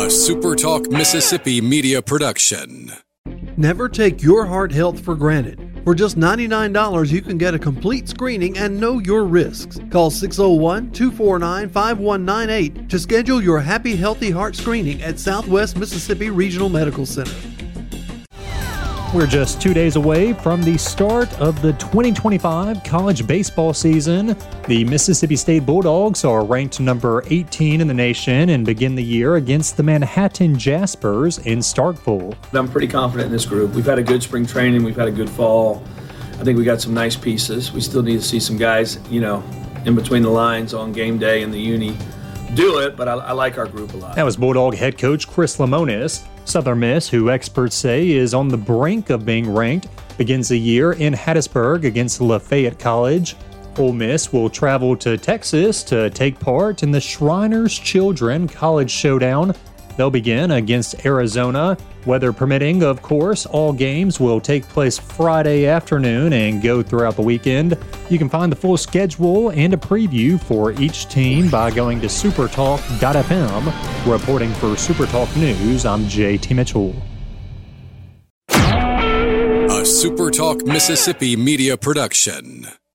A SuperTalk Mississippi media production. Never take your heart health for granted. For just $99, you can get a complete screening and know your risks. Call 601-249-5198 to schedule your Happy Healthy Heart screening at Southwest Mississippi Regional Medical Center. We're just 2 days away from the start of the 2025 college baseball season. The Mississippi State Bulldogs are ranked number 18 in the nation and begin the year against the Manhattan Jaspers in Starkville. I'm pretty confident in this group. We've had a good spring training. We've had a good fall. I think we got some nice pieces. We still need to see some guys, in between the lines on game day in the uni do it, but I like our group a lot. That was Bulldog head coach Chris Lemonis. Southern Miss, who experts say is on the brink of being ranked, begins the year in Hattiesburg against Lafayette College. Ole Miss will travel to Texas to take part in the Shriners Children College Showdown. They'll begin against Arizona. Weather permitting, of course, all games will take place Friday afternoon and go throughout the weekend. You can find the full schedule and a preview for each team by going to supertalk.fm. Reporting for SuperTalk News, I'm JT Mitchell. A SuperTalk Mississippi media production.